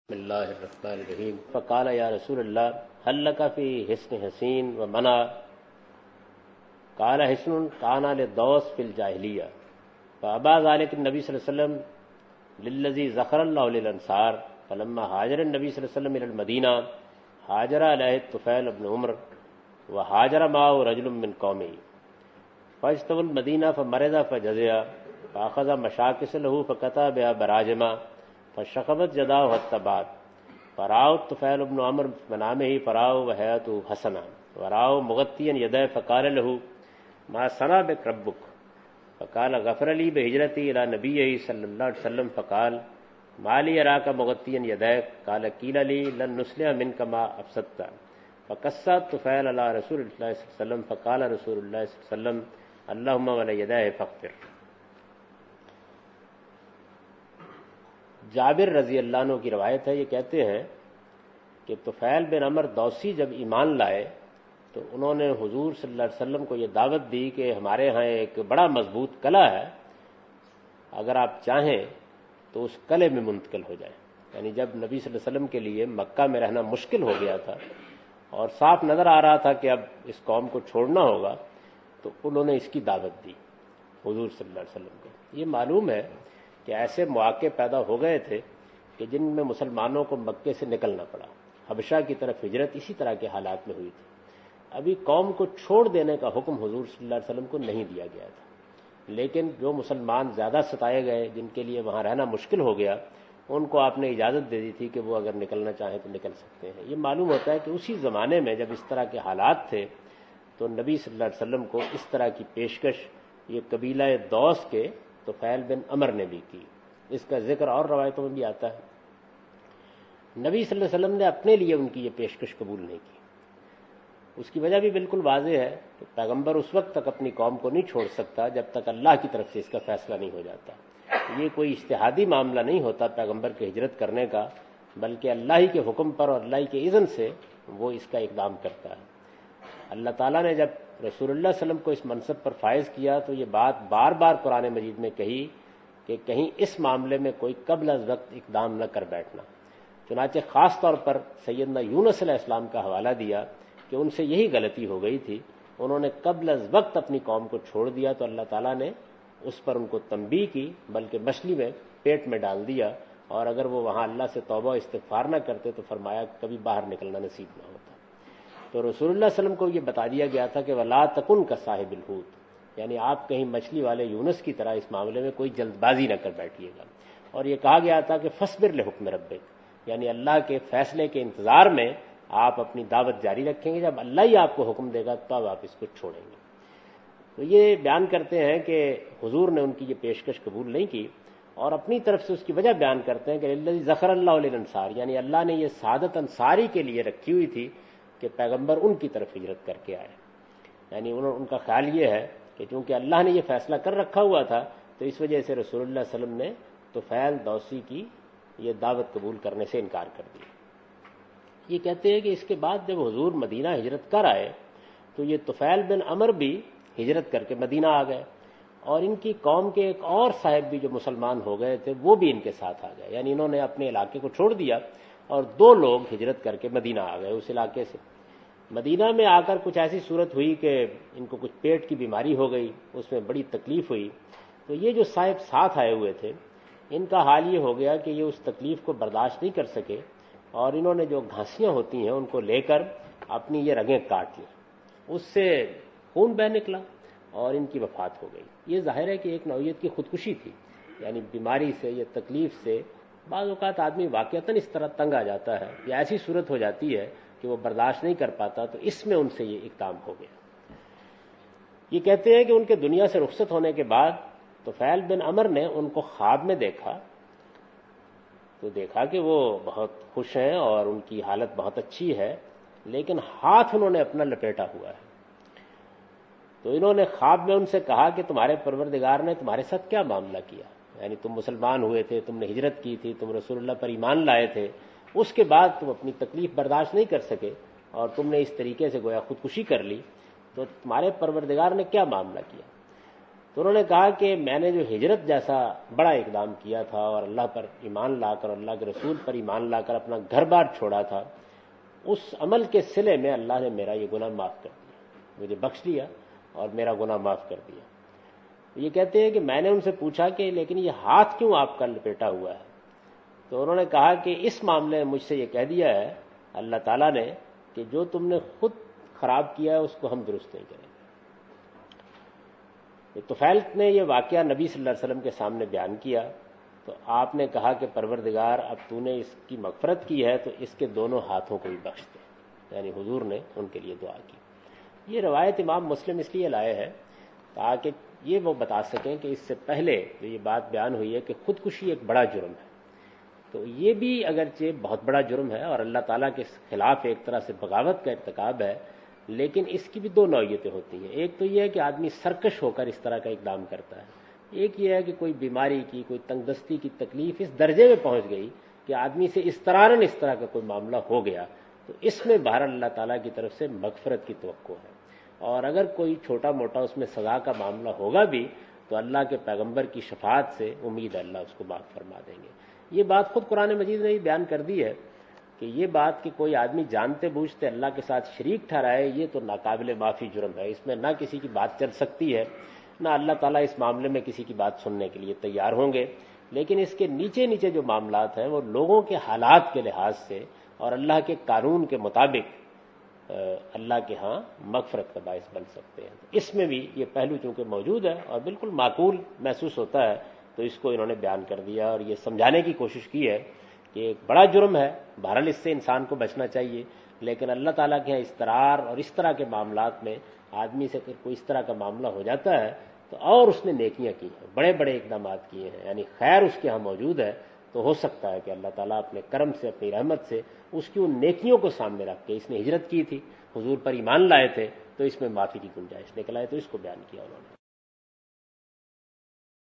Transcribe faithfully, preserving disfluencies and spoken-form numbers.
بسم اللہ الرحمن الرحیم فقال یا رسول اللہ هل لك في حسن حسین ومنع قال حسن كان للدوس في الجاهلیہ فابى ذلك النبي صلی اللہ علیہ وسلم للذي ذكر الله للانصار فلما هاجر النبي صلی اللہ علیہ وسلم الى المدینہ هاجر عليه الطفيل بن عمر وهاجر معه رجل من قومه فاجتوى المدینہ فمرض فجزع فاخذ مشاكس له فقطع بها براجما فشخبت جداه حتى بعد فراو الطفيل بن عمر منامه فراو وهيئته حسنا وراو مغطيا يديه فقال له ما صنع بك ربك فقال غفر لي بهجرتي الى نبيه صلى الله عليه وسلم فقال ما لي اراك مغطيا يديك قال قيل لي لن نسلم منك ما افسدت فقص الطفيل على رسول الله صلى الله عليه وسلم فقال رسول الله صلى الله عليه وسلم اللهم ولا يديه فاغفر. جابر رضی اللہ عنہ کی روایت ہے، یہ کہتے ہیں کہ طفیل بن عمر دوسی جب ایمان لائے تو انہوں نے حضور صلی اللہ علیہ وسلم کو یہ دعوت دی کہ ہمارے ہاں ایک بڑا مضبوط قلعہ ہے، اگر آپ چاہیں تو اس قلعے میں منتقل ہو جائیں. یعنی جب نبی صلی اللہ علیہ وسلم کے لیے مکہ میں رہنا مشکل ہو گیا تھا اور صاف نظر آ رہا تھا کہ اب اس قوم کو چھوڑنا ہوگا، تو انہوں نے اس کی دعوت دی حضور صلی اللہ علیہ وسلم کو. یہ معلوم ہے کہ ایسے مواقع پیدا ہو گئے تھے کہ جن میں مسلمانوں کو مکے سے نکلنا پڑا. حبشہ کی طرف ہجرت اسی طرح کے حالات میں ہوئی تھی. ابھی قوم کو چھوڑ دینے کا حکم حضور صلی اللہ علیہ وسلم کو نہیں دیا گیا تھا، لیکن جو مسلمان زیادہ ستائے گئے، جن کے لیے وہاں رہنا مشکل ہو گیا، ان کو آپ نے اجازت دے دی تھی کہ وہ اگر نکلنا چاہیں تو نکل سکتے ہیں. یہ معلوم ہوتا ہے کہ اسی زمانے میں جب اس طرح کے حالات تھے تو نبی صلی اللہ علیہ وسلم کو اس طرح کی پیشکش یہ قبیلہ دوس کے طفیل بن عمر نے بھی کی. اس کا ذکر اور روایتوں میں بھی آتا ہے. نبی صلی اللہ علیہ وسلم نے اپنے لیے ان کی یہ پیشکش قبول نہیں کی. اس کی وجہ بھی بالکل واضح ہے کہ پیغمبر اس وقت تک اپنی قوم کو نہیں چھوڑ سکتا جب تک اللہ کی طرف سے اس کا فیصلہ نہیں ہو جاتا. یہ کوئی اجتہادی معاملہ نہیں ہوتا پیغمبر کی ہجرت کرنے کا، بلکہ اللہ ہی کے حکم پر اور اللہ ہی کے اذن سے وہ اس کا اقدام کرتا ہے. اللہ تعالیٰ نے جب رسول اللہ صلی اللہ علیہ وسلم کو اس منصب پر فائز کیا تو یہ بات بار بار قرآن مجید میں کہی کہ کہیں اس معاملے میں کوئی قبل از وقت اقدام نہ کر بیٹھنا. چنانچہ خاص طور پر سیدنا یونس علیہ السلام کا حوالہ دیا کہ ان سے یہی غلطی ہو گئی تھی، انہوں نے قبل از وقت اپنی قوم کو چھوڑ دیا تو اللہ تعالیٰ نے اس پر ان کو تنبیہ کی، بلکہ مچھلی میں پیٹ میں ڈال دیا، اور اگر وہ وہاں اللہ سے توبہ استغفار نہ کرتے تو فرمایا کبھی باہر نکلنا نصیب نہ ہوتا. تو رسول اللہ صلی اللہ علیہ وسلم کو یہ بتا دیا گیا تھا کہ وَلَا تَكُنْ كَصَاحِبِ الْحُوتِ، یعنی آپ کہیں مچھلی والے یونس کی طرح اس معاملے میں کوئی جلد بازی نہ کر بیٹھیے گا. اور یہ کہا گیا تھا کہ فَاصْبِرْ لِحُكْمِ رَبِّكَ، یعنی اللہ کے فیصلے کے انتظار میں آپ اپنی دعوت جاری رکھیں گے، جب اللہ ہی آپ کو حکم دے گا تب آپ اس کو چھوڑیں گے. تو یہ بیان کرتے ہیں کہ حضور نے ان کی یہ پیشکش قبول نہیں کی، اور اپنی طرف سے اس کی وجہ بیان کرتے ہیں کہ الذی ذکر اللہ للانصار، یعنی اللہ نے یہ سعادت انصاری کے لیے رکھی ہوئی تھی کہ پیغمبر ان کی طرف ہجرت کر کے آئے. یعنی ان کا خیال یہ ہے کہ چونکہ اللہ نے یہ فیصلہ کر رکھا ہوا تھا تو اس وجہ سے رسول اللہ صلی اللہ علیہ وسلم نے طفیل دوسی کی یہ دعوت قبول کرنے سے انکار کر دیا. یہ کہتے ہیں کہ اس کے بعد جب حضور مدینہ ہجرت کر آئے تو یہ طفیل بن عمر بھی ہجرت کر کے مدینہ آ گئے، اور ان کی قوم کے ایک اور صاحب بھی جو مسلمان ہو گئے تھے وہ بھی ان کے ساتھ آ گئے. یعنی انہوں نے اپنے علاقے کو چھوڑ دیا اور دو لوگ ہجرت کر کے مدینہ آ گئے اس علاقے سے. مدینہ میں آ کر کچھ ایسی صورت ہوئی کہ ان کو کچھ پیٹ کی بیماری ہو گئی، اس میں بڑی تکلیف ہوئی. تو یہ جو صاحب ساتھ آئے ہوئے تھے ان کا حال یہ ہو گیا کہ یہ اس تکلیف کو برداشت نہیں کر سکے، اور انہوں نے جو گھاسیاں ہوتی ہیں ان کو لے کر اپنی یہ رگیں کاٹ لیں، اس سے خون بہہ نکلا اور ان کی وفات ہو گئی. یہ ظاہر ہے کہ ایک نوعیت کی خودکشی تھی. یعنی بیماری سے یا تکلیف سے بعض اوقات آدمی واقعتاً اس طرح تنگ آ جاتا ہے یا ایسی صورت ہو جاتی ہے کہ وہ برداشت نہیں کر پاتا، تو اس میں ان سے یہ اقدام ہو گیا. یہ کہتے ہیں کہ ان کے دنیا سے رخصت ہونے کے بعد طفیل بن عمر نے ان کو خواب میں دیکھا تو دیکھا کہ وہ بہت خوش ہیں اور ان کی حالت بہت اچھی ہے، لیکن ہاتھ انہوں نے اپنا لپیٹا ہوا ہے. تو انہوں نے خواب میں ان سے کہا کہ تمہارے پروردگار نے تمہارے ساتھ کیا معاملہ کیا؟ یعنی تم مسلمان ہوئے تھے، تم نے ہجرت کی تھی، تم رسول اللہ پر ایمان لائے تھے، اس کے بعد تم اپنی تکلیف برداشت نہیں کر سکے اور تم نے اس طریقے سے گویا خودکشی کر لی، تو تمہارے پروردگار نے کیا معاملہ کیا؟ تو انہوں نے کہا کہ میں نے جو ہجرت جیسا بڑا اقدام کیا تھا اور اللہ پر ایمان لا کر اللہ کے رسول پر ایمان لا کر اپنا گھر بار چھوڑا تھا، اس عمل کے صلے میں اللہ نے میرا یہ گناہ معاف کر دیا، مجھے بخش دیا اور میرا گناہ معاف کر دیا۔ یہ کہتے ہیں کہ میں نے ان سے پوچھا کہ لیکن یہ ہاتھ کیوں آپ کا لپیٹا ہوا ہے؟ تو انہوں نے کہا کہ اس معاملے میں مجھ سے یہ کہہ دیا ہے اللہ تعالیٰ نے کہ جو تم نے خود خراب کیا ہے اس کو ہم درست نہیں کریں گے۔ طفیل نے یہ واقعہ نبی صلی اللہ علیہ وسلم کے سامنے بیان کیا تو آپ نے کہا کہ پروردگار اب تو نے اس کی مغفرت کی ہے تو اس کے دونوں ہاتھوں کو بھی بخش دے، یعنی حضور نے ان کے لیے دعا کی۔ یہ روایت امام مسلم اس لیے لائے ہیں تاکہ یہ وہ بتا سکیں کہ اس سے پہلے جو یہ بات بیان ہوئی ہے کہ خودکشی ایک بڑا جرم ہے، تو یہ بھی اگرچہ بہت بڑا جرم ہے اور اللہ تعالیٰ کے خلاف ایک طرح سے بغاوت کا ارتکاب ہے، لیکن اس کی بھی دو نوعیتیں ہوتی ہیں۔ ایک تو یہ ہے کہ آدمی سرکش ہو کر اس طرح کا اقدام کرتا ہے، ایک یہ ہے کہ کوئی بیماری کی، کوئی تنگ دستی کی تکلیف اس درجے میں پہنچ گئی کہ آدمی سے استرارن اس طرح کا کوئی معاملہ ہو گیا، تو اس میں بہر اللہ تعالیٰ کی طرف سے مغفرت کی توقع ہے، اور اگر کوئی چھوٹا موٹا اس میں سزا کا معاملہ ہوگا بھی تو اللہ کے پیغمبر کی شفاعت سے امید ہے اللہ اس کو معاف فرما دیں گے۔ یہ بات خود قرآن مجید نے بھی بیان کر دی ہے کہ یہ بات کہ کوئی آدمی جانتے بوجھتے اللہ کے ساتھ شریک ٹھہرائے یہ تو ناقابل معافی جرم ہے، اس میں نہ کسی کی بات چل سکتی ہے، نہ اللہ تعالیٰ اس معاملے میں کسی کی بات سننے کے لیے تیار ہوں گے۔ لیکن اس کے نیچے نیچے جو معاملات ہیں وہ لوگوں کے حالات کے لحاظ سے اور اللہ کے قانون کے مطابق اللہ کے ہاں مغفرت کا باعث بن سکتے ہیں۔ اس میں بھی یہ پہلو چونکہ موجود ہے اور بالکل معقول محسوس ہوتا ہے تو اس کو انہوں نے بیان کر دیا اور یہ سمجھانے کی کوشش کی ہے کہ ایک بڑا جرم ہے، بہرحال اس سے انسان کو بچنا چاہیے، لیکن اللہ تعالیٰ کے یہاں استرار اور اس طرح کے معاملات میں آدمی سے کوئی اس طرح کا معاملہ ہو جاتا ہے تو اور اس نے نیکیاں کی ہیں، بڑے بڑے اقدامات کیے ہیں، یعنی خیر اس کے ہاں موجود ہے، تو ہو سکتا ہے کہ اللہ تعالیٰ اپنے کرم سے اپنی رحمت سے اس کی ان نیکیوں کو سامنے رکھ کے، اس نے ہجرت کی تھی، حضور پر ایمان لائے تھے، تو اس میں معافی کی گنجائش نکل آئے، تو اس کو بیان کیا انہوں نے۔